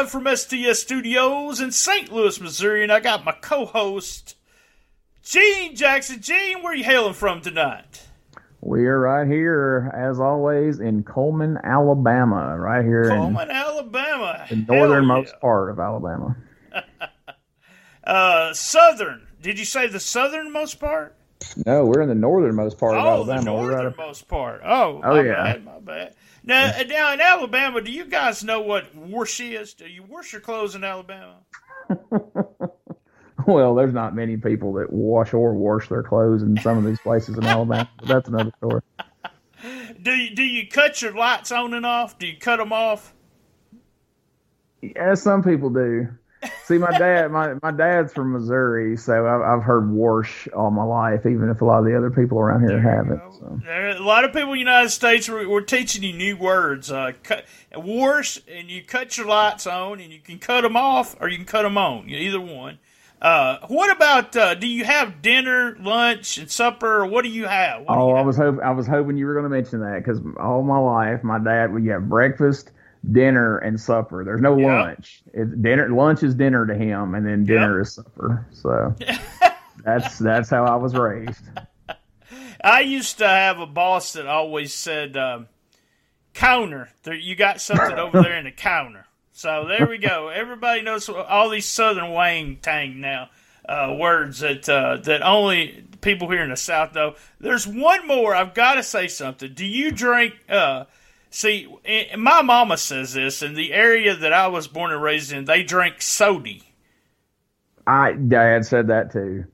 live from STS Studios in St. Louis, Missouri, and I got my co-host, Gene Jackson. Gene, where are you hailing from tonight? We are right here, as always, in Coleman, Alabama. Right here Coleman, Alabama. The northernmost part of Alabama. Southern. Did you say the southernmost part? No, we're in the northernmost part of Alabama. The northernmost part. My bad. Now in Alabama, do you guys know what wash is? Do you wash your clothes in Alabama? Well, there's not many people that wash their clothes in some of these places in Alabama, but that's another story. Do you cut your lights on and off? Do you cut them off? Yeah, some people do. See, my dad's from Missouri, so I've heard wash all my life, even if a lot of the other people around here haven't. So. A lot of people in the United States, we're teaching you new words. Wash, and you cut your lights on, and you can cut them off, or you can cut them on. Either one. What about, do you have dinner, lunch, and supper, or what do you have? I was hoping you were going to mention that, because all my life, my dad, you have breakfast, dinner, and supper. There's no lunch. Lunch is dinner to him, and then dinner is supper. So that's how I was raised. I used to have a boss that always said, counter. You got something over there in the counter. So there we go. Everybody knows all these Southern Wang Tang now words that only people here in the South know. There's one more. I've got to say something. Do you drink? See, my mama says this. In the area that I was born and raised in, they drink soda. Dad said that too.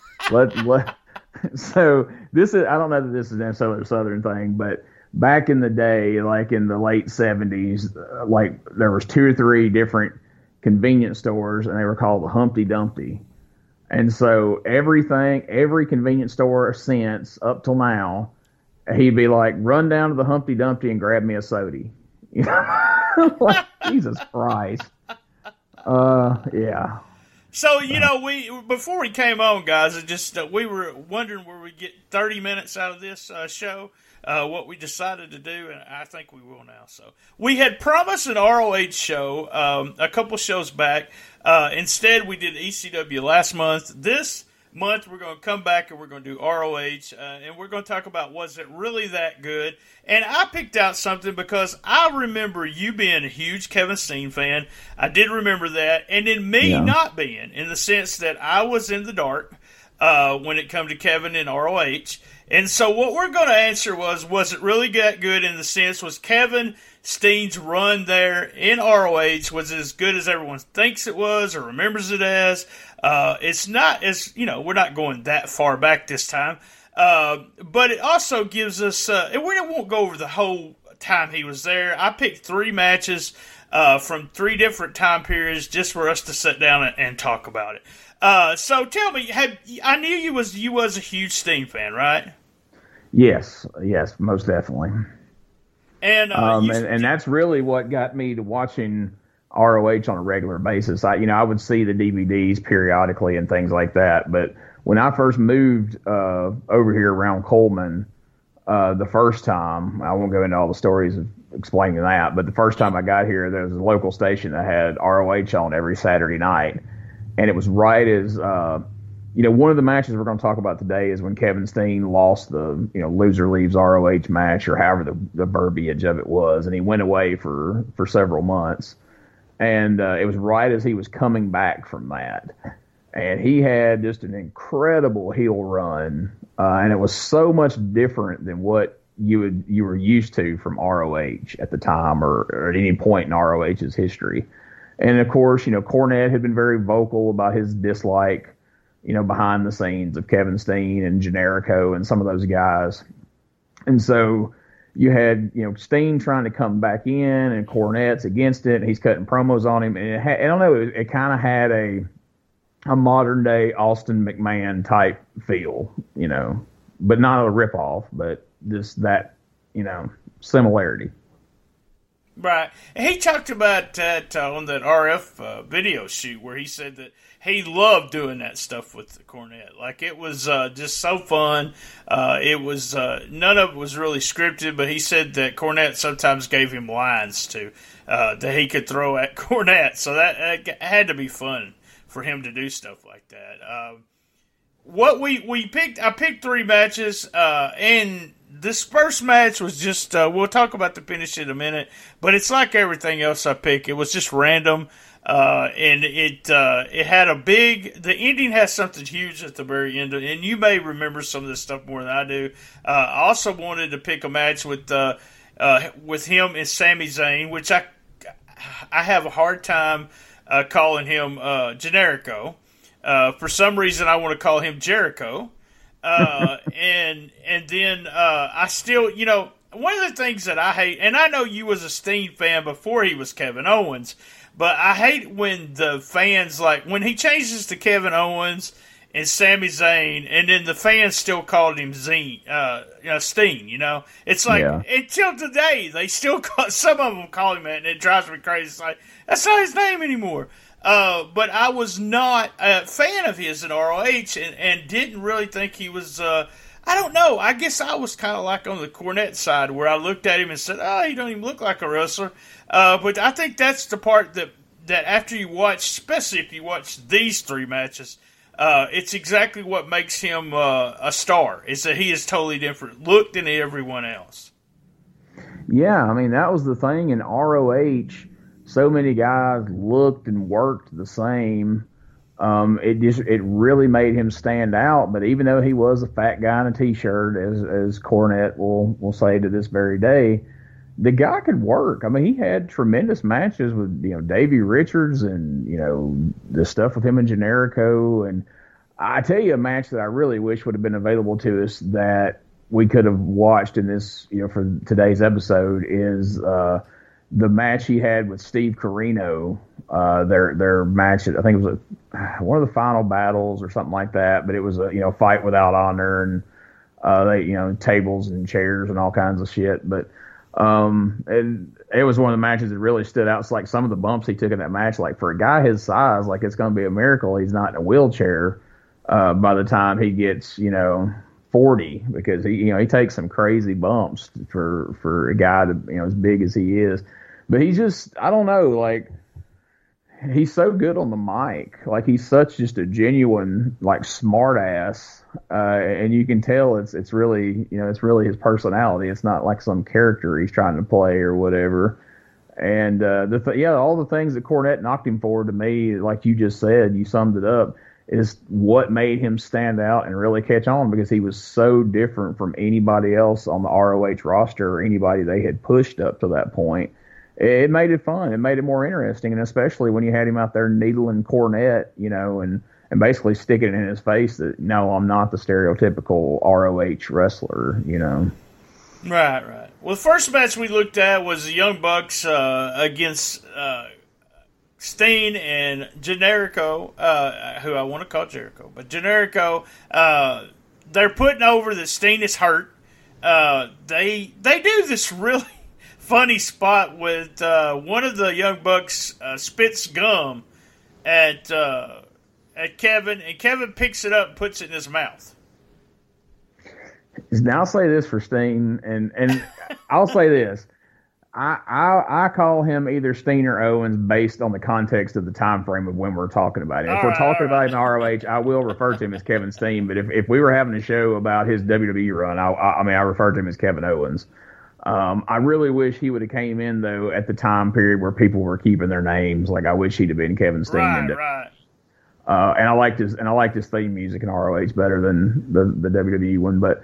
So this is. I don't know that this is necessarily a Southern thing, but back in the day, like in the late 70s, like there was 2 or 3 different convenience stores, and they were called the Humpty Dumpty. And so every convenience store since up till now, he'd be like, run down to the Humpty Dumpty and grab me a soda. You know? Like, Jesus Christ. Yeah. So, before we came on, guys, we were wondering where we get 30 minutes out of this show. What we decided to do, and I think we will now. So we had promised an ROH show a couple shows back. Instead, we did ECW last month. This month, we're going to come back and we're going to do ROH, and we're going to talk about was it really that good. And I picked out something because I remember you being a huge Kevin Steen fan. I did remember that, and then me not being, in the sense that I was in the dark when it come to Kevin and ROH. And so what we're going to answer was it really that good, in the sense, was Kevin Steen's run there in ROH was as good as everyone thinks it was or remembers it as? It's not as, we're not going that far back this time. But it also gives us, and we won't go over the whole time he was there. I picked 3 matches from 3 different time periods just for us to sit down and talk about it. So tell me, I knew you was a huge Steen fan, right? Yes, most definitely. And and that's really what got me to watching ROH on a regular basis. I would see the DVDs periodically and things like that. But when I first moved over here around Coleman, the first time, I won't go into all the stories of explaining that, but the first time I got here, there was a local station that had ROH on every Saturday night, and it was right as one of the matches we're going to talk about today is when Kevin Steen lost the, loser leaves ROH match, or however the verbiage of it was, and he went away for several months. And it was right as he was coming back from that. And he had just an incredible heel run, and it was so much different than what you were used to from ROH at the time, or at any point in ROH's history. And of course, Cornette had been very vocal about his dislike, behind the scenes of Kevin Steen and Generico and some of those guys. And so you had, Steen trying to come back in, and Cornette's against it, and he's cutting promos on him. And I don't know, it kind of had a modern day Austin McMahon type feel, but not a ripoff, but just that, similarity. Right. And he talked about that on that RF video shoot where he said that he loved doing that stuff with Cornette. Like, it was just so fun. It was none of it was really scripted, but he said that Cornette sometimes gave him lines to that he could throw at Cornette. So that had to be fun for him to do stuff like that. What we picked, I picked 3 matches, and this first match was just, we'll talk about the finish in a minute, but it's like everything else I pick. It was just random, and it had the ending has something huge at the very end, and you may remember some of this stuff more than I do. I also wanted to pick a match with him and Sami Zayn, which I have a hard time calling him Generico. For some reason, I want to call him Jericho. And then I still, one of the things that I hate, and I know you was a Steen fan before he was Kevin Owens, but I hate when the fans, like, when he changes to Kevin Owens and Sami Zayn, and then the fans still called him Steen, It's like, until today, they still call, some of them call him that, and it drives me crazy. It's like, that's not his name anymore. But I was not a fan of his in ROH and didn't really think he was, I don't know, I guess I was kind of like on the Cornette side where I looked at him and said, oh, he don't even look like a wrestler. But I think that's the part that after you watch, especially if you watch these 3 matches, it's exactly what makes him a star, is that he is totally different look than everyone else. Yeah, I mean, that was the thing in ROH. So many guys looked and worked the same. It really made him stand out. But even though he was a fat guy in a t-shirt, as Cornette will say to this very day, the guy could work. I mean, he had tremendous matches with Davey Richards and the stuff with him and Generico. And I tell you, a match that I really wish would have been available to us that we could have watched in this for today's episode is the match he had with Steve Corino, their match, I think it was one of the final battles or something like that, but it was a fight without honor, and they tables and chairs and all kinds of shit. But and it was one of the matches that really stood out. It's like some of the bumps he took in that match, like for a guy his size, like it's going to be a miracle he's not in a wheelchair by the time he gets 40, because he takes some crazy bumps for a guy to as big as he is. But he's just, I don't know, like, he's so good on the mic. Like, he's such just a genuine, like, smart ass. And you can tell it's really, it's really his personality. It's not like some character he's trying to play or whatever. And, all the things that Cornette knocked him for, to me, like you just said, you summed it up, is what made him stand out and really catch on, because he was so different from anybody else on the ROH roster or anybody they had pushed up to that point. It made it fun. It made it more interesting, and especially when you had him out there needling Cornette, and basically sticking it in his face that, no, I'm not the stereotypical ROH wrestler, Right. Well, the first match we looked at was the Young Bucks against Steen and Generico, who I want to call Jericho, but Generico. They're putting over that Steen is hurt. They do this really funny spot with one of the Young Bucks spits gum at Kevin, and Kevin picks it up and puts it in his mouth. Now I'll say this for Steen, and I'll say this. I call him either Steen or Owens based on the context of the time frame of when we're talking about him. If we're talking about him in ROH, I will refer to him as Kevin Steen. But if we were having a show about his WWE run, I refer to him as Kevin Owens. I really wish he would have came in though at the time period where people were keeping their names. Like, I wish he'd have been Kevin Steen. Right. And I liked his theme music in ROH better than the WWE one. But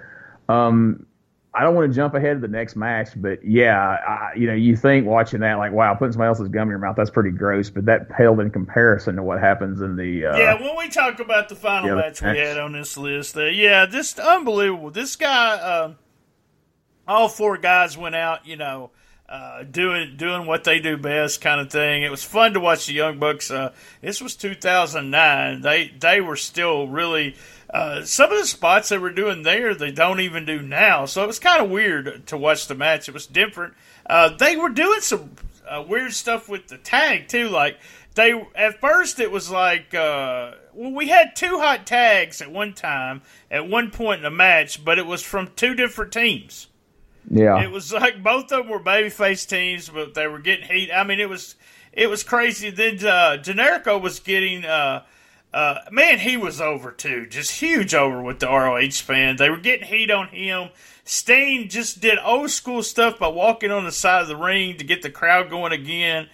I don't want to jump ahead of the next match, but yeah, you think watching that, like, wow, putting somebody else's gum in your mouth, that's pretty gross, but that paled in comparison to what happens in the... when we talk about the final match we had on this list, just unbelievable. This guy, all 4 guys went out, doing what they do best, kind of thing. It was fun to watch the Young Bucks. This was 2009. They were still really. Some of the spots they were doing there, they don't even do now. So it was kind of weird to watch the match. It was different. They were doing some weird stuff with the tag too. Like at first it was like, we had 2 hot tags at one time, at one point in the match, but it was from 2 different teams. Yeah, it was like both of them were babyface teams, but they were getting heat. I mean, it was crazy. Then Generico was getting. Man, he was over too. Just huge over with the ROH fan. They were getting heat on him. Steen just did old school stuff by walking on the side of the ring to get the crowd going again.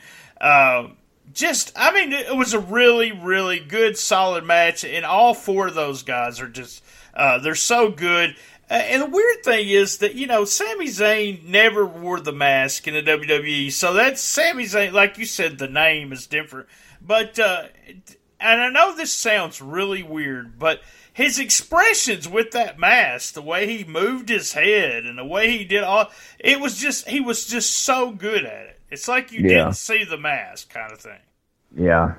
It was a really, really good, solid match, and all 4 of those guys are just, they're so good. And the weird thing is that, Sami Zayn never wore the mask in the WWE, so that's Sami Zayn. Like you said, the name is different. But, and I know this sounds really weird, but his expressions with that mask, the way he moved his head and the way he did he was just so good at it. It's like you didn't see the mask kind of thing. Yeah.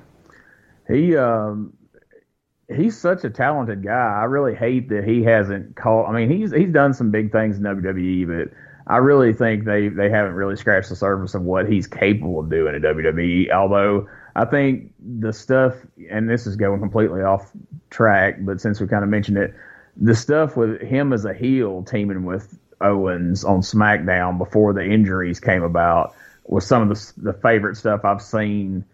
He's such a talented guy. I really hate that he hasn't called. I mean, he's done some big things in WWE, but I really think they haven't really scratched the surface of what he's capable of doing in WWE. Although I think the stuff, and this is going completely off track, but since we kind of mentioned it, the stuff with him as a heel teaming with Owens on SmackDown before the injuries came about was some of the favorite stuff I've seen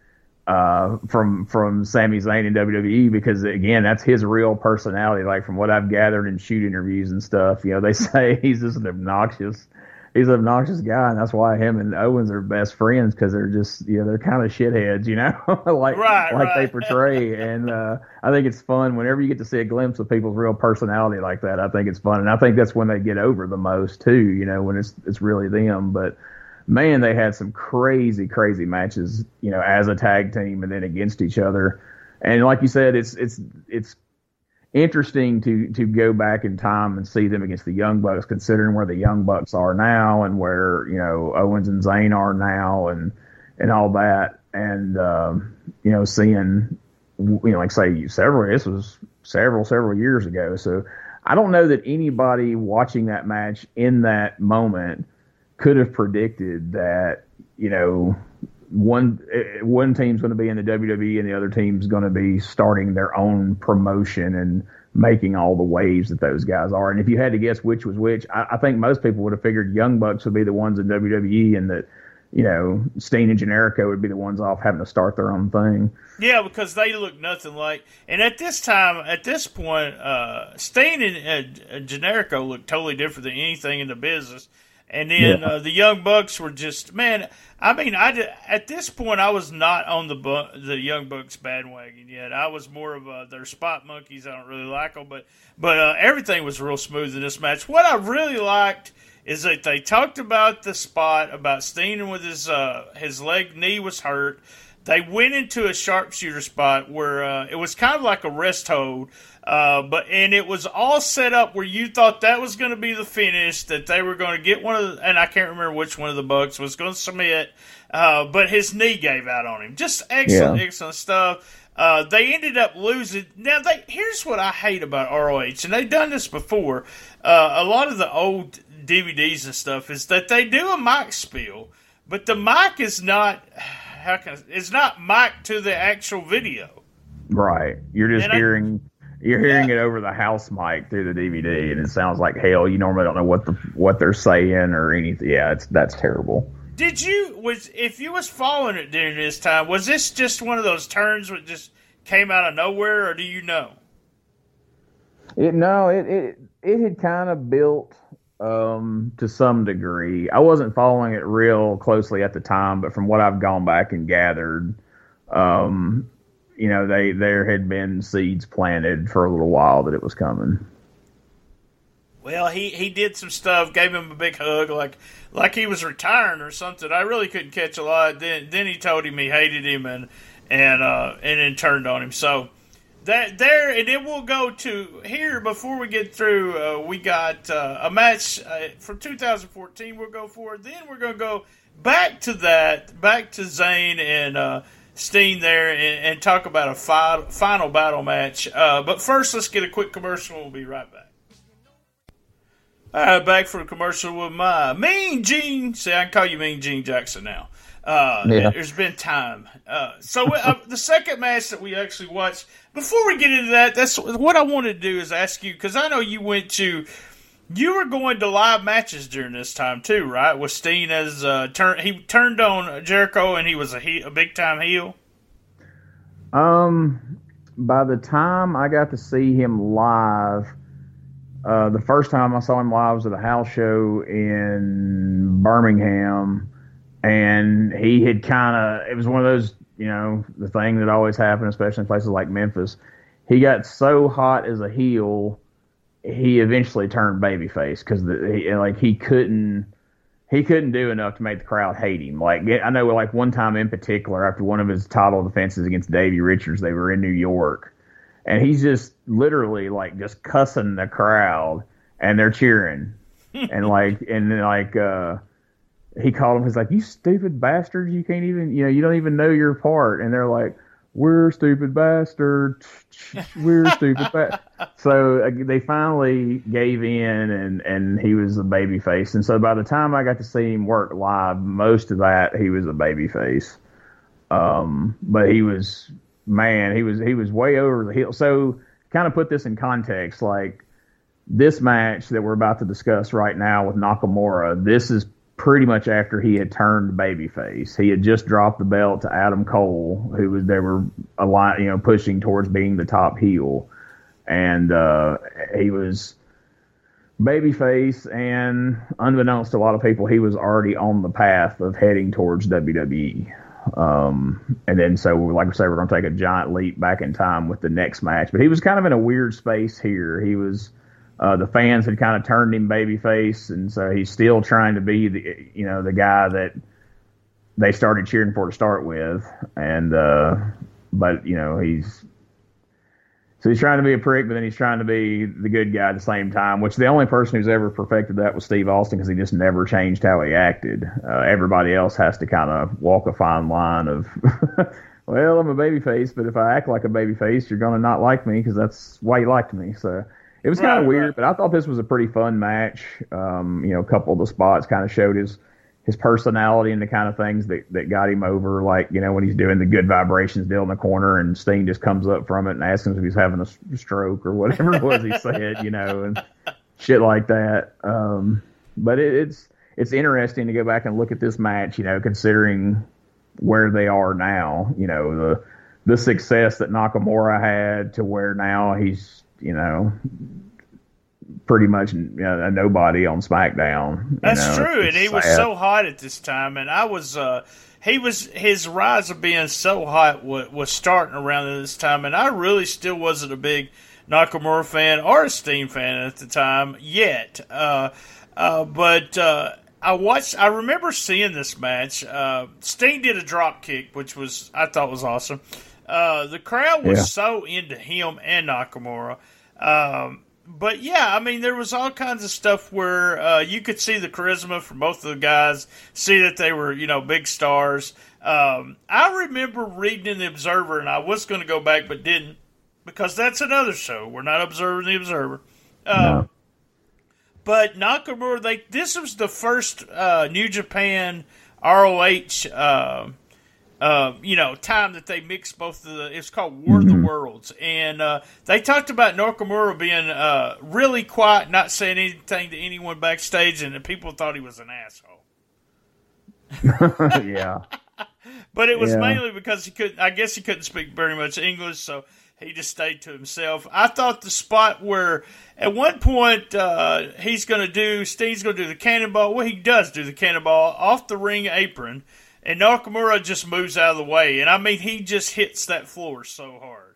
from Sami Zayn in WWE, because again, that's his real personality. Like from what I've gathered in shoot interviews and stuff, they say he's just an obnoxious guy, and that's why him and Owens are best friends, because they're just they're kind of shitheads, like they portray. And I think it's fun whenever you get to see a glimpse of people's real personality like that. I think it's fun, and I think that's when they get over the most too. When it's really them, but. Man, they had some crazy matches, as a tag team and then against each other. And like you said, it's interesting to go back in time and see them against the Young Bucks, considering where the Young Bucks are now and where, Owens and Zayn are now and all that. And, seeing, like say this was several years ago. So I don't know that anybody watching that match in that moment could have predicted that, one team's going to be in the WWE and the other team's going to be starting their own promotion and making all the waves that those guys are. And if you had to guess which was which, I think most people would have figured Young Bucks would be the ones in WWE, and that, Steen and Generico would be the ones off having to start their own thing. Yeah, because they look nothing like. And at this point, Steen and Generico look totally different than anything in the business. And then the Young Bucks were just, man, I mean, at this point, I was not on the Young Bucks bandwagon yet. I was more of their spot monkeys. I don't really like them, but everything was real smooth in this match. What I really liked is that they talked about the spot, about Steen with his knee was hurt. They went into a sharpshooter spot where it was kind of like a rest hold, and it was all set up where you thought that was going to be the finish, that they were going to get and I can't remember which one of the Bucks was going to submit, but his knee gave out on him. Just excellent stuff. They ended up losing. Now, here's what I hate about ROH, and they've done this before. A lot of the old DVDs and stuff is that they do a mic spiel, but the mic is not. It's not mic'd to the actual video. Right. You're just hearing it over the house mic through the DVD, and it sounds like hell. You normally don't know what they're saying or anything. Yeah, that's terrible. If you was following it during this time, was this just one of those turns that just came out of nowhere, or do you know? It had kind of built to some degree. I wasn't following it real closely at the time, but from what I've gone back and gathered, there had been seeds planted for a little while that it was coming. Well, he did some stuff, gave him a big hug, like he was retiring or something. I really couldn't catch a lot. Then he told him he hated him and then turned on him. So and then we'll go to here before we get through. We got a match from 2014 we'll go for. Then we're going to go back to that, back to Zayn and Steen there, and talk about a final battle match. But first, let's get a quick commercial, and we'll be right back. All right, back for a commercial with my Mean Gene. See, I can call you Mean Gene Jackson now. There's been time. So the second match that we actually watched, before we get into that, that's what I wanted to do is ask you, because I know you were going to live matches during this time too, right? With Steen as he turned on Jericho and he was a big time heel. By the time I got to see him live, the first time I saw him live was at a house show in Birmingham, and he had it was one of those, the thing that always happened, especially in places like Memphis. He got so hot as a heel, he eventually turned babyface because he couldn't do enough to make the crowd hate him. I know, one time in particular, after one of his title defenses against Davey Richards, they were in New York, and he's just literally just cussing the crowd, and they're cheering, he called him. He's like, "You stupid bastards! You can't even, you don't even know your part." And they're like, "We're stupid bastards. We're stupid bastards." So they finally gave in, and he was a babyface. And so by the time I got to see him work live, most of that he was a babyface. But he was way over the hill. So kind of put this in context, this match that we're about to discuss right now with Nakamura, this is pretty much after he had turned babyface. He had just dropped the belt to Adam Cole, they were pushing towards being the top heel, and he was babyface, and unbeknownst to a lot of people, he was already on the path of heading towards WWE. And then, so like I say, we're going to take a giant leap back in time with the next match, but he was kind of in a weird space here. He was. The fans had kind of turned him babyface, and so he's still trying to be the guy that they started cheering for to start with. And but he's trying to be a prick, but then he's trying to be the good guy at the same time. Which the only person who's ever perfected that was Steve Austin, because he just never changed how he acted. Everybody else has to kind of walk a fine line of. Well, I'm a babyface, but if I act like a babyface, you're going to not like me because that's why you liked me. So. It was kind of weird, but I thought this was a pretty fun match. A couple of the spots kind of showed his personality and the kind of things that got him over, when he's doing the good vibrations deal in the corner and Sting just comes up from it and asks him if he's having a stroke or whatever it was he said, and shit like that. But it's interesting to go back and look at this match, considering where they are now, the success that Nakamura had to where now he's, pretty much a nobody on SmackDown. That's true, and he was so hot at this time, and his rise of being so hot was starting around this time, and I really still wasn't a big Nakamura fan or a Steen fan at the time yet. But I remember seeing this match. Steen did a drop kick, which I thought was awesome. The crowd was so into him and Nakamura. But yeah, there was all kinds of stuff where you could see the charisma from both of the guys, see that they were, big stars. I remember reading in the Observer, and I was going to go back but didn't, because that's another show. We're not observing the Observer. No. But Nakamura, this was the first New Japan ROH time that they mixed both of it's called War of the Worlds. And they talked about Nakamura being really quiet, not saying anything to anyone backstage, and people thought he was an asshole. Yeah. But it was mainly because he couldn't speak very much English, so he just stayed to himself. I thought the spot where at one point Steve's going to do the cannonball. Well, he does do the cannonball off the ring apron, and Nakamura just moves out of the way. And he just hits that floor so hard.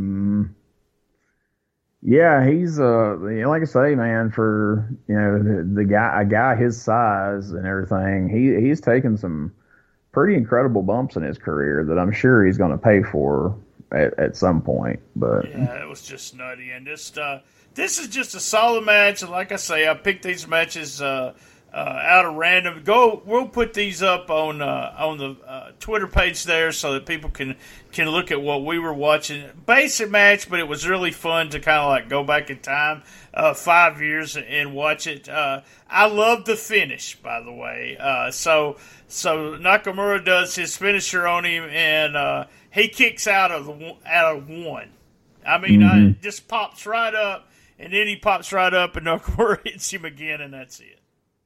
Yeah, he's like I say, man, for a guy his size and everything, he's taken some pretty incredible bumps in his career that I'm sure he's going to pay for at some point. But yeah, it was just nutty, and this is just a solid match. And like I say, I picked these matches out of random. We'll put these up on the Twitter page there so that people can look at what we were watching. Basic match, but it was really fun to kind of like go back in time 5 years and watch it. I love the finish, by the way. So Nakamura does his finisher on him, and he kicks out of one. I mean, it just pops right up, and then he pops right up, and Nakamura hits him again, and that's it.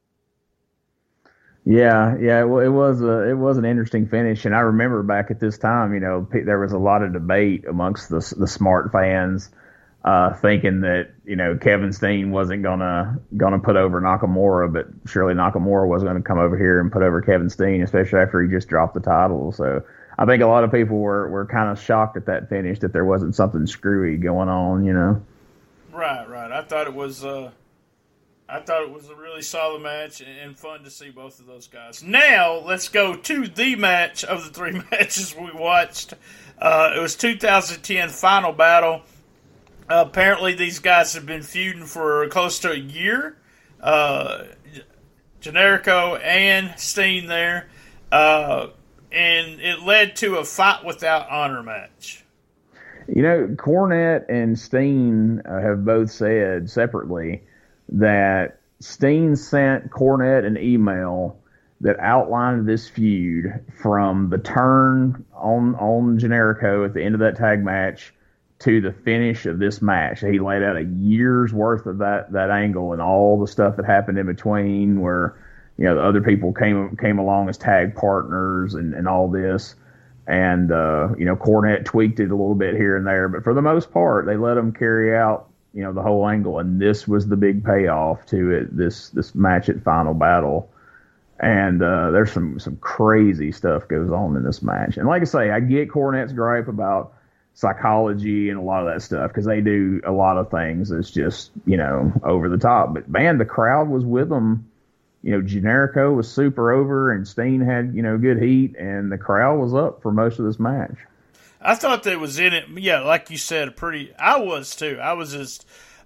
Yeah. Well, it was an interesting finish, and I remember back at this time, there was a lot of debate amongst the smart fans, thinking that Kevin Steen wasn't gonna put over Nakamura, but surely Nakamura was going to come over here and put over Kevin Steen, especially after he just dropped the title. So I think a lot of people were kind of shocked at that finish, that there wasn't something screwy going on. Right. I thought it was a really solid match and fun to see both of those guys. Now, let's go to the match of the three matches we watched. It was 2010 Final Battle. Apparently, these guys have been feuding for close to a year. Generico and Steen there. And it led to a Fight Without Honor match. Cornette and Steen have both said separately that Steen sent Cornette an email that outlined this feud from the turn on Generico at the end of that tag match to the finish of this match. He laid out a year's worth of that angle and all the stuff that happened in between, where the other people came along as tag partners and all this. And Cornette tweaked it a little bit here and there, but for the most part, they let him carry out the whole angle, and this was the big payoff to it. This match at Final Battle, and there's some crazy stuff goes on in this match. And like I say, I get Cornette's gripe about psychology and a lot of that stuff, because they do a lot of things that's just over the top. But man, the crowd was with them. Generico was super over, and Steen had good heat, and the crowd was up for most of this match. I thought they was in it. Yeah, like you said, I was too. I was just,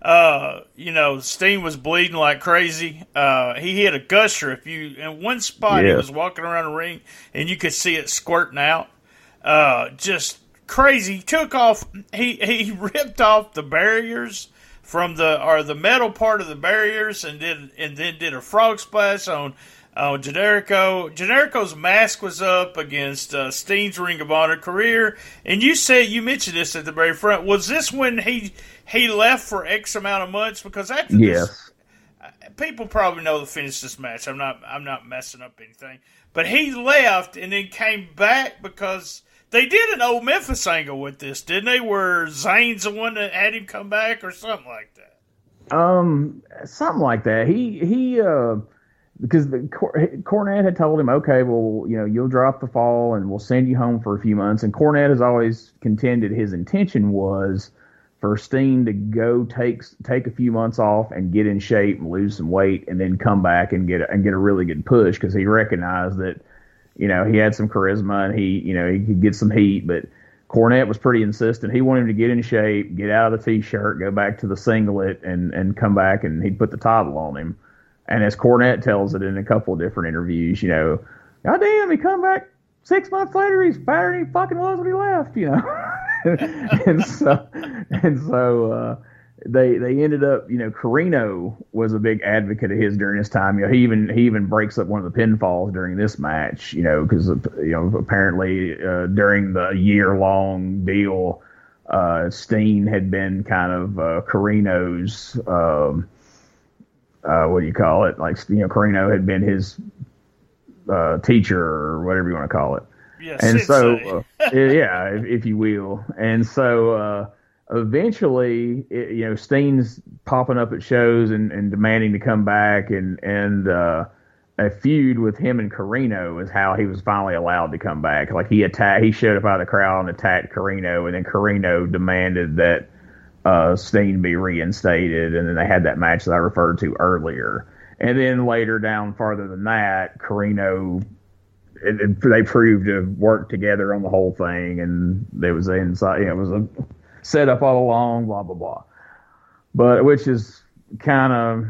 Steen was bleeding like crazy. He hit a gusher. In one spot, He was walking around the ring, and you could see it squirting out. Just crazy. He took off. He ripped off the barriers from the metal part of the barriers, and then did a frog splash on Generico. Generico's mask was up against Steen's Ring of Honor career. And you mentioned this at the very front. Was this when he left for X amount of months? Because after this, people probably know the finish of this match. I'm not messing up anything. But he left and then came back because they did an old Memphis angle with this, didn't they? Where Zayn's the one that had him come back or something like that. Something like that. He because Cornette had told him, okay, well, you'll drop the fall and we'll send you home for a few months. And Cornette has always contended his intention was for Steen to go take a few months off and get in shape and lose some weight, and then come back and get a really good push, because he recognized that he had some charisma and he could get some heat. But Cornette was pretty insistent. He wanted him to get in shape, get out of the T-shirt, go back to the singlet, and come back, and he'd put the title on him. And as Cornette tells it in a couple of different interviews, God damn, he come back 6 months later, he's fatter than he fucking was when he left, and so they ended up, Corino was a big advocate of his during this time. He even breaks up one of the pinfalls during this match, because apparently during the year-long deal, Steen had been kind of Corino's. What do you call it? Like, Corino had been his teacher, or whatever you want to call it. Yes, and so, if you will. And so, eventually, Steen's popping up at shows and demanding to come back, and a feud with him and Corino is how he was finally allowed to come back. Like, he showed up out of the crowd and attacked Corino, and then Corino demanded that Steen be reinstated, and then they had that match that I referred to earlier. And then later down farther than that, Corino, they proved to work together on the whole thing, and there was inside, it was a setup all along, blah blah blah. But which is kind of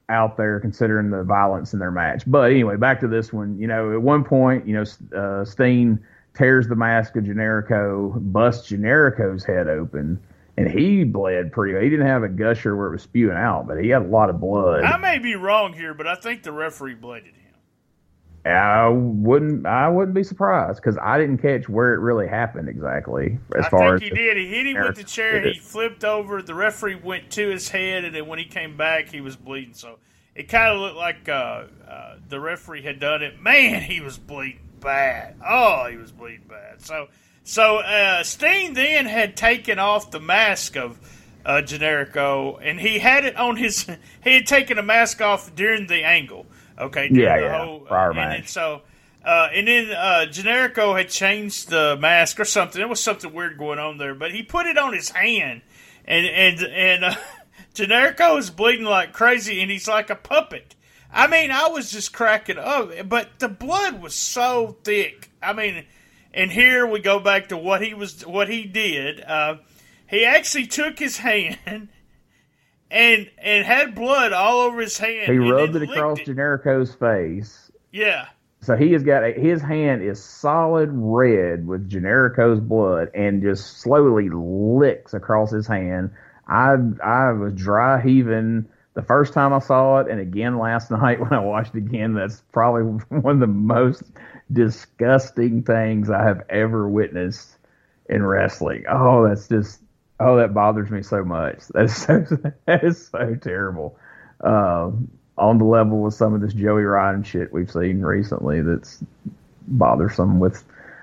out there considering the violence in their match. But anyway, back to this one. At one point, Steen tears the mask of Generico, busts Generico's head open, and he bled pretty good. He didn't have a gusher where it was spewing out, but he had a lot of blood. I may be wrong here, but I think the referee bladed him. I wouldn't be surprised because I didn't catch where it really happened exactly. I think he did. He hit him with the chair. He flipped over. The referee went to his head, and then when he came back, he was bleeding. So it kind of looked like the referee had done it. Man, he was bleeding bad. Oh, he was bleeding bad. So Steen then had taken off the mask of Generico, and he had it on his. He had taken the mask off during the angle. Okay. Prior match. And then Generico had changed the mask or something. There was something weird going on there, but he put it on his hand, and Generico is bleeding like crazy, and he's like a puppet. I mean, I was just cracking up, but the blood was so thick. I mean, and here we go back to what he did. He actually took his hand. And had blood all over his hand. He rubbed it across Generico's face. Yeah. So he has got his hand is solid red with Generico's blood, and just slowly licks across his hand. I was dry heaving the first time I saw it, and again last night when I watched it again. That's probably one of the most disgusting things I have ever witnessed in wrestling. That bothers me so much. That is so terrible. On the level with some of this Joey Ryan shit we've seen recently, that's bothersome with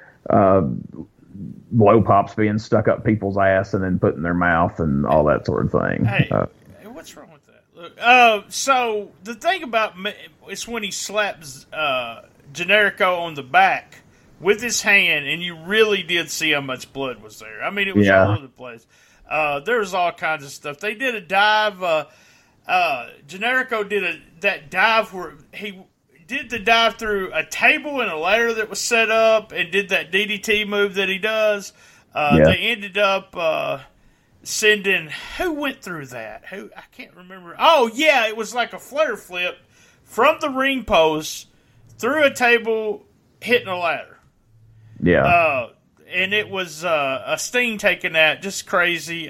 blow pops being stuck up people's ass and then put in their mouth and all that sort of thing. Hey, what's wrong with that? Look, so the thing about it's when he slaps Generico on the back with his hand, and you really did see how much blood was there. I mean, it was all over the place. There was all kinds of stuff. They did a dive. Generico did that dive where he did the dive through a table and a ladder that was set up, and did that DDT move that he does. They ended up sending. Who went through that? I can't remember. Oh yeah, it was like a flare flip from the ring post through a table, hitting a ladder. Yeah. And it was a Sting taking that, just crazy.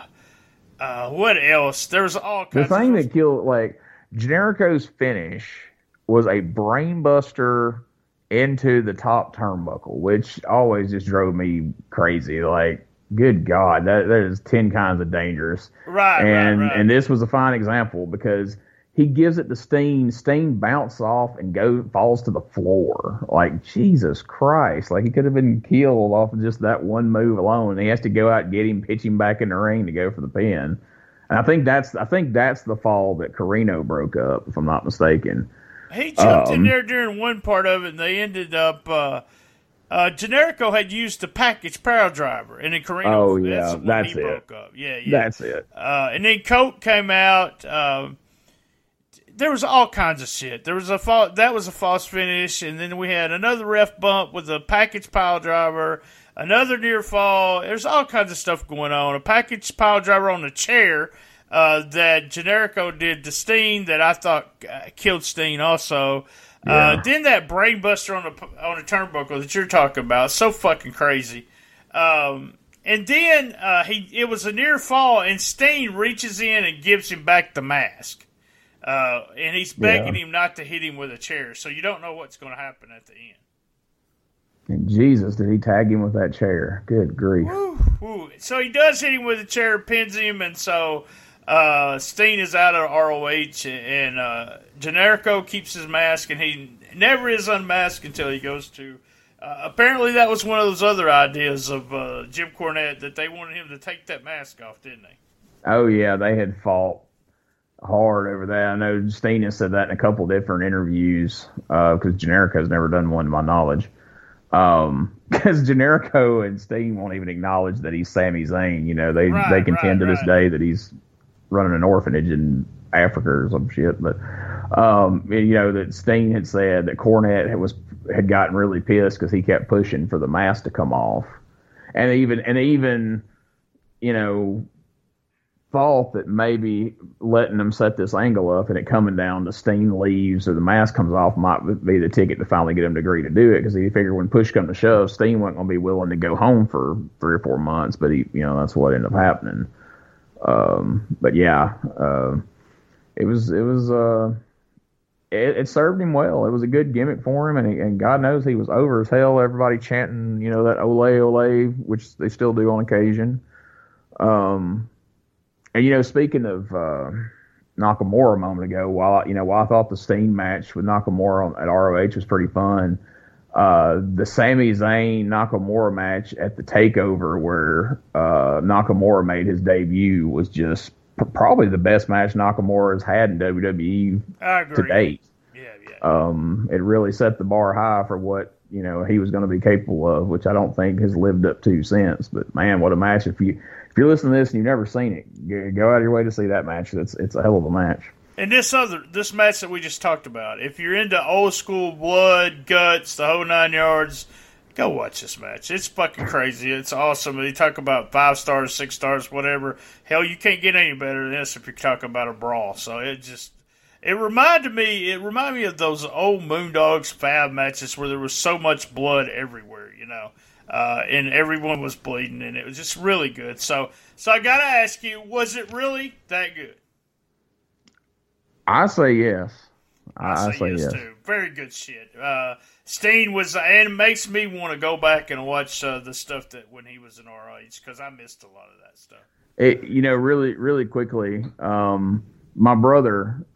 What else? There was all kinds. The thing that killed, Generico's finish was a brainbuster into the top turnbuckle, which always just drove me crazy. Like, good God, that is 10 kinds of dangerous. Right. And this was a fine example because he gives it to Steen. Steen bounces off and falls to the floor. Like, Jesus Christ. Like, he could have been killed off of just that one move alone. He has to go out and get him, pitch him back in the ring to go for the pin. And I think that's the fall that Carino broke up, if I'm not mistaken. He jumped in there during one part of it, and they ended up Generico had used the package power driver, and then Carino that's it. Broke up. Yeah. That's it. And then Colt came out. There was all kinds of shit. There was that was a false finish, and then we had another ref bump with a package pile driver, another near fall. There's all kinds of stuff going on. A package pile driver on the chair that Generico did to Steen that I thought killed Steen also. Yeah. Then that brainbuster on the turnbuckle that you're talking about, so fucking crazy. And then it was a near fall, and Steen reaches in and gives him back the mask. And he's begging him not to hit him with a chair, so you don't know what's going to happen at the end. And Jesus, did he tag him with that chair? Good grief. Woo. So he does hit him with a chair, pins him, and so Steen is out of ROH, and Generico keeps his mask, and he never is unmasked until he goes to... apparently that was one of those other ideas of Jim Cornette, that they wanted him to take that mask off, didn't they? Oh, yeah, they had fought hard over that. I know Steen has said that in a couple different interviews because Generico's never done one to my knowledge. Because Generico and Steen won't even acknowledge that he's Sami Zayn. You know, they contend to this day that he's running an orphanage in Africa or some shit. But that Steen had said that Cornette had gotten really pissed because he kept pushing for the mask to come off, and even thought that maybe letting them set this angle up and it coming down to Steen leaves or the mask comes off might be the ticket to finally get him to agree to do it, because he figured when push come to shove, Steen wasn't going to be willing to go home for 3 or 4 months, but that's what ended up happening. But yeah, it served him well. It was a good gimmick for him, and God knows he was over as hell. Everybody chanting, that ole ole, which they still do on occasion. And speaking of Nakamura a moment ago, while I thought the Steen match with Nakamura at ROH was pretty fun, the Sami Zayn Nakamura match at the Takeover where Nakamura made his debut was just probably the best match Nakamura has had in WWE to date. Yeah. It really set the bar high for what he was going to be capable of, which I don't think has lived up to since. But man, what a match! If you're listening to this and you've never seen it, go out of your way to see that match. It's a hell of a match. And this match that we just talked about, if you're into old school blood, guts, the whole 9 yards, go watch this match. It's fucking crazy. It's awesome. They talk about 5 stars, 6 stars, whatever. Hell, you can't get any better than this if you're talking about a brawl. So it reminded me of those old Moondogs Fab matches where there was so much blood everywhere, and everyone was bleeding, and it was just really good. So I gotta ask you, was it really that good? I say yes. I say yes too. Very good shit. Steen was, and it makes me want to go back and watch the stuff that when he was in ROH, because I missed a lot of that stuff. Really, really quickly, my brother,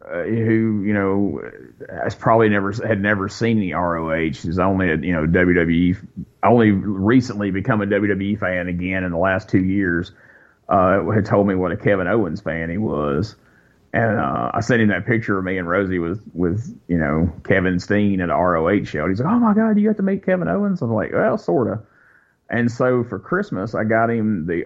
who has probably never seen any ROH, is only a WWE, only recently become a WWE fan again in the last 2 years, had told me what a Kevin Owens fan he was. And I sent him that picture of me and Rosie with Kevin Steen at an ROH show. And he's like, "Oh my God, you got to meet Kevin Owens?" I'm like, "Well, sorta." And so for Christmas, I got him the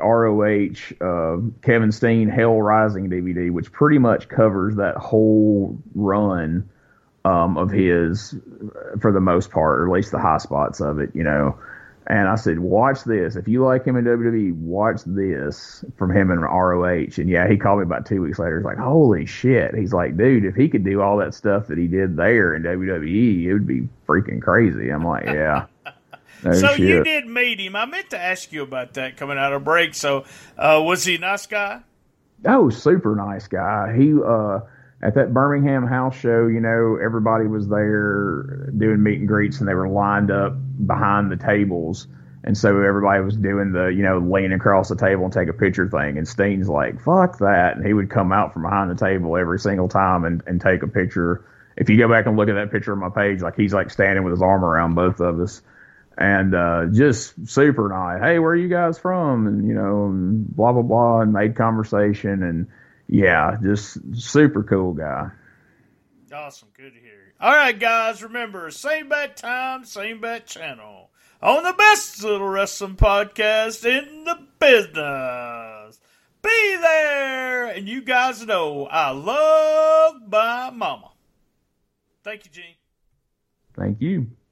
ROH Kevin Steen Hell Rising DVD, which pretty much covers that whole run of his for the most part, or at least the high spots of it, And I said, watch this. If you like him in WWE, watch this from him in ROH. And yeah, he called me about 2 weeks later. He's like, holy shit. He's like, dude, if he could do all that stuff that he did there in WWE, it would be freaking crazy. I'm like, yeah. No so shit. You did meet him. I meant to ask you about that coming out of break. So was he a nice guy? Oh, super nice guy. He, at that Birmingham house show, everybody was there doing meet and greets, and they were lined up behind the tables. And so everybody was doing the, lean across the table and take a picture thing. And Steen's like, fuck that. And he would come out from behind the table every single time and take a picture. If you go back and look at that picture on my page, like he's like standing with his arm around both of us. And just super nice. Hey, where are you guys from? And, and blah, blah, blah, and made conversation. And, yeah, just super cool guy. Awesome. Good to hear. All right, guys, remember, same bat time, same bat channel. On the best little wrestling podcast in the business. Be there. And you guys know I love my mama. Thank you, Gene. Thank you.